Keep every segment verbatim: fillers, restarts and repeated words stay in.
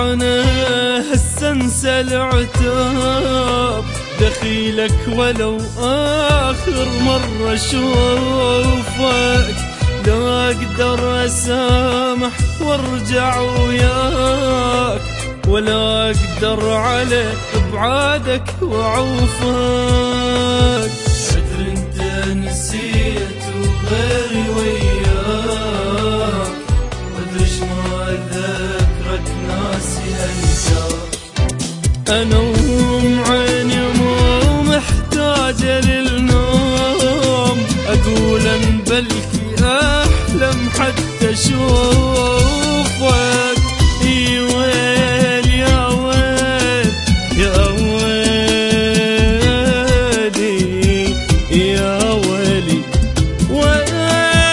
انا هسه انسى العتاب دخيلك ولو اخر مرة اشوفك، لا اقدر اسامح وارجع وياك، ولا اقدر على ابعادك واعوفك. ادري انت نسيت وغيري وياك، وادري ايش ما ذكرك ناسي انساك. انا وهم عيني مو محتاجة للنوم، اقول ان بلكي احلم حتى اشوفك. اي ويل يا ويل يا ويلي يا ويلي ويلي.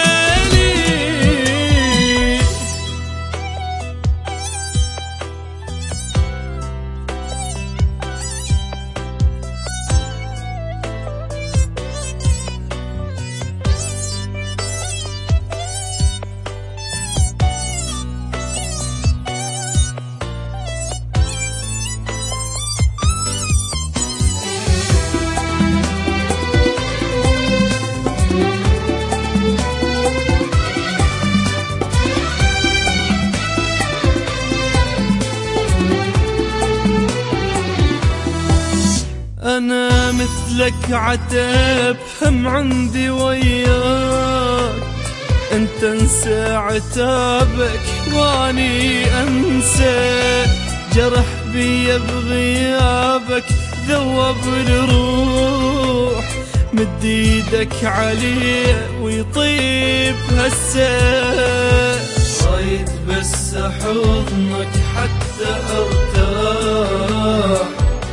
أنا مثلك عتاب هم عندي وياك، أنت انسى عتابك واني أنسى. جرح بي بغيابك ذوب الروح، مد ايدك عليه ويطيب هسه. رايد بس حضنك حتى ارتاح،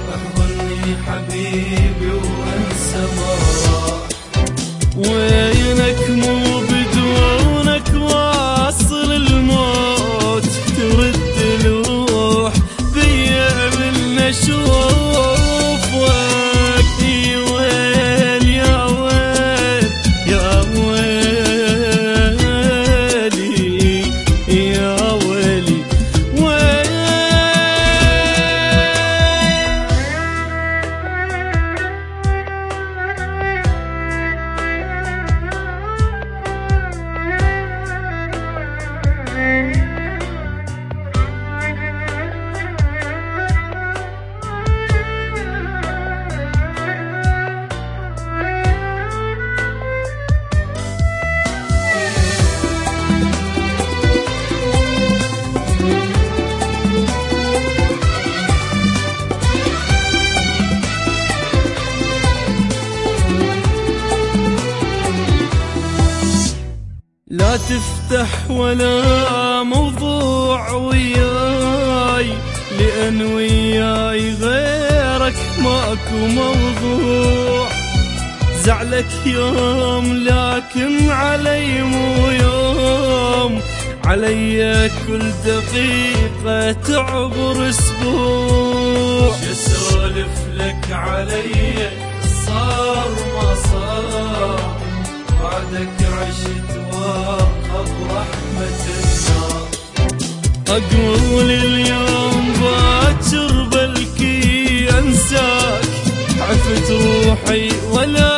حبيبي وانسى ما راح. وينك مو بدونك واصل الموت، ترد الروح بيا قبلنا اشوفك. اي ويل يا ويل يا ويلي يا ويلي ويلي. لا تفتح ولا موضوع وياي، لأن وياي غيرك ماكو موضوع. زعلك يوم لكن علي مو يوم، علي كل دقيقة تعبر اسبوع. يسولف لك علي صار ما صار، بعدك عشت وارقب رحمة النار. أقول اليوم باكر بلكي أنساك، عفت روحي ولا